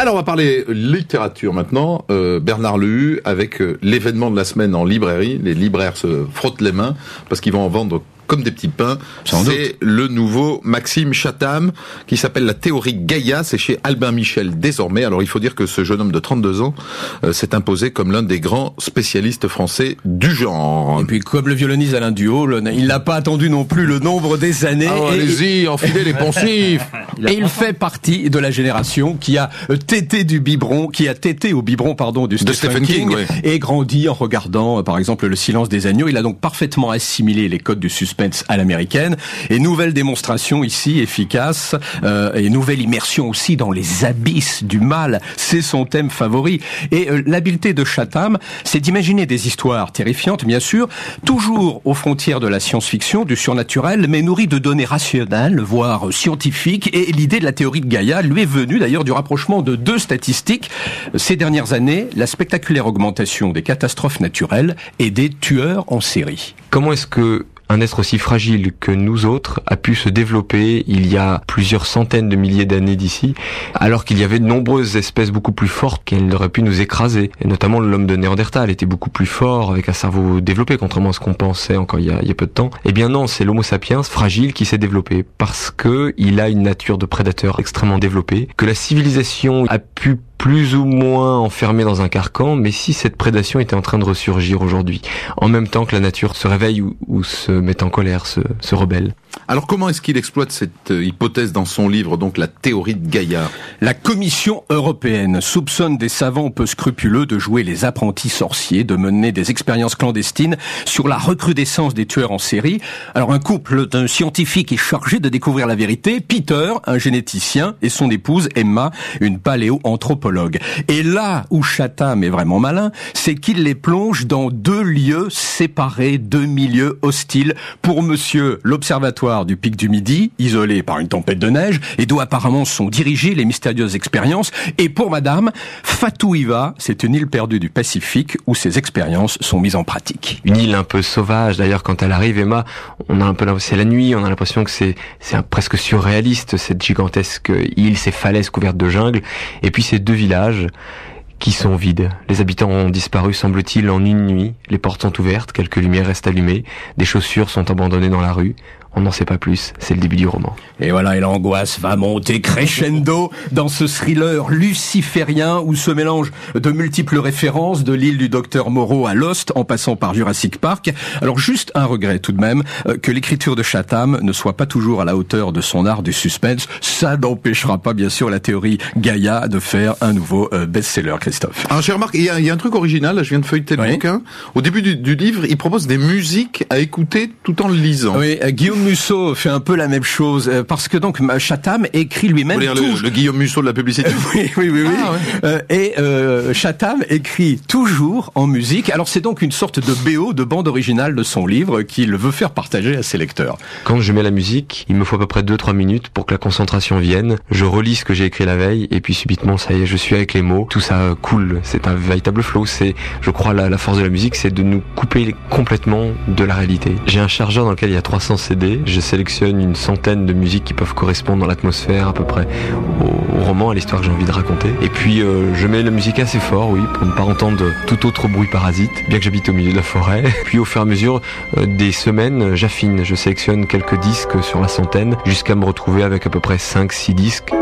Alors on va parler littérature maintenant. Bernard Lehu avec l'événement de la semaine en librairie. Les libraires se frottent les mains parce qu'ils vont en vendre comme des petits pains. C'est le nouveau Maxime Chatham qui s'appelle La théorie Gaïa. C'est chez Albin Michel désormais. Alors il faut dire que ce jeune homme de 32 ans s'est imposé comme l'un des grands spécialistes français du genre. Et puis comme le violoniste Alain Duhaut, il n'a pas attendu non plus le nombre des années. Allez-y, enfilez les poncifs. Et il fait partie de la génération qui a tété au biberon du Stephen King ouais. Et grandi en regardant par exemple Le Silence des agneaux. Il a donc parfaitement assimilé les codes du suspense à l'américaine, et nouvelle démonstration ici efficace, et nouvelle immersion aussi dans les abysses du mal, c'est son thème favori. Et l'habileté de Chatham, c'est d'imaginer des histoires terrifiantes, bien sûr, toujours aux frontières de la science-fiction, du surnaturel, mais nourries de données rationnelles, voire scientifiques, et l'idée de la théorie de Gaïa lui est venue d'ailleurs du rapprochement de deux statistiques. Ces dernières années, la spectaculaire augmentation des catastrophes naturelles et des tueurs en série. Comment est-ce que un être aussi fragile que nous autres a pu se développer il y a plusieurs centaines de milliers d'années d'ici, alors qu'il y avait de nombreuses espèces beaucoup plus fortes qui auraient pu nous écraser. Et notamment l'homme de Néandertal était beaucoup plus fort, avec un cerveau développé, contrairement à ce qu'on pensait encore il y a peu de temps. Eh bien non, c'est l'Homo sapiens fragile qui s'est développé, parce que il a une nature de prédateur extrêmement développée, que la civilisation a pu plus ou moins enfermé dans un carcan, mais si cette prédation était en train de ressurgir aujourd'hui, en même temps que la nature se réveille ou se met en colère, se rebelle. Alors comment est-ce qu'il exploite cette hypothèse dans son livre, donc La théorie de Gaïa? La Commission européenne soupçonne des savants peu scrupuleux de jouer les apprentis sorciers, de mener des expériences clandestines sur la recrudescence des tueurs en série. Alors un couple d'un scientifique est chargé de découvrir la vérité, Peter, un généticien, et son épouse Emma, une paléoanthropologue. Et là où Chatham est vraiment malin, c'est qu'il les plonge dans deux lieux séparés, deux milieux hostiles. Pour monsieur l'observatoire du pic du Midi, isolé par une tempête de neige, et d'où apparemment sont dirigées les mystérieuses expériences. Et pour madame, Fatouiva, c'est une île perdue du Pacifique où ces expériences sont mises en pratique. Une île un peu sauvage, d'ailleurs quand elle arrive, Emma, on a un peu c'est la nuit, on a l'impression que c'est presque surréaliste, cette gigantesque île, ces falaises couvertes de jungle, et puis ces deux villages qui sont vides. Les habitants ont disparu, semble-t-il, en une nuit. Les portes sont ouvertes, quelques lumières restent allumées, des chaussures sont abandonnées dans la rue. On n'en sait pas plus, c'est le début du roman. Et voilà, et l'angoisse va monter crescendo dans ce thriller luciférien où se mélangent de multiples références, de l'île du docteur Moreau à Lost, en passant par Jurassic Park. Alors juste un regret tout de même, que l'écriture de Chatham ne soit pas toujours à la hauteur de son art du suspense. Ça n'empêchera pas, bien sûr, la théorie Gaïa de faire un nouveau best-seller, Christophe. Alors j'ai remarqué, il y a un truc original, là, je viens de feuilleter le bouquin. Au début du livre, il propose des musiques à écouter tout en le lisant. Oui, Guillaume Musso fait un peu la même chose, parce que donc Chatham écrit lui-même le Guillaume Musso de la publicité. Oui. Ah, ouais. Chatham écrit toujours en musique. Alors c'est donc une sorte de BO, de bande originale de son livre qu'il veut faire partager à ses lecteurs. Quand je mets la musique, il me faut à peu près 2-3 minutes pour que la concentration vienne. Je relis ce que j'ai écrit la veille, et puis subitement, ça y est, je suis avec les mots. Tout ça coule. C'est un véritable flow. C'est, je crois, la force de la musique, c'est de nous couper complètement de la réalité. J'ai un chargeur dans lequel il y a 300 CD. Je sélectionne une centaine de musiques qui peuvent correspondre dans l'atmosphère à peu près au roman, à l'histoire que j'ai envie de raconter. Et puis je mets la musique assez fort, oui, pour ne pas entendre tout autre bruit parasite, bien que j'habite au milieu de la forêt. Puis au fur et à mesure des semaines, j'affine, je sélectionne quelques disques sur la centaine, jusqu'à me retrouver avec à peu près 5-6 disques.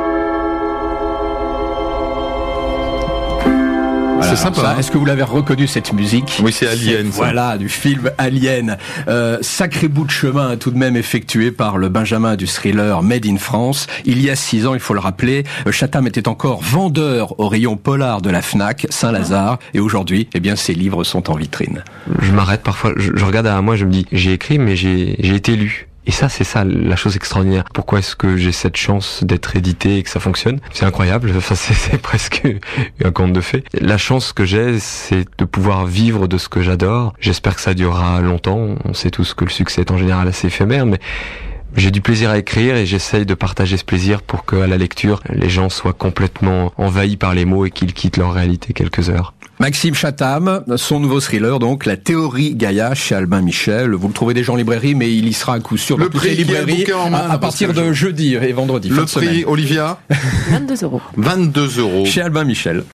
Voilà, c'est sympa. Est-ce que vous l'avez reconnu, cette musique? Oui, c'est Alien. Voilà, du film Alien. Sacré bout de chemin tout de même effectué par le Benjamin du thriller Made in France. Il y a 6 ans, il faut le rappeler, Chatham était encore vendeur au rayon polar de la Fnac, Saint-Lazare, et aujourd'hui, eh bien, ses livres sont en vitrine. Je m'arrête parfois, je regarde à moi, je me dis, j'ai écrit, mais j'ai été lu. Et ça, c'est ça, la chose extraordinaire. Pourquoi est-ce que j'ai cette chance d'être édité et que ça fonctionne? C'est incroyable. Enfin, c'est presque un conte de fées. La chance que j'ai, c'est de pouvoir vivre de ce que j'adore. J'espère que ça durera longtemps. On sait tous que le succès est en général assez éphémère, J'ai du plaisir à écrire et j'essaye de partager ce plaisir pour qu'à la lecture, les gens soient complètement envahis par les mots et qu'ils quittent leur réalité quelques heures. Maxime Chatham, son nouveau thriller, donc, La théorie Gaïa, chez Albin Michel. Vous le trouvez déjà en librairie, mais il y sera à coup sûr dans toutes les librairies à partir de jeudi et vendredi. Le prix, Olivia 22 €. 22 €. Chez Albin Michel.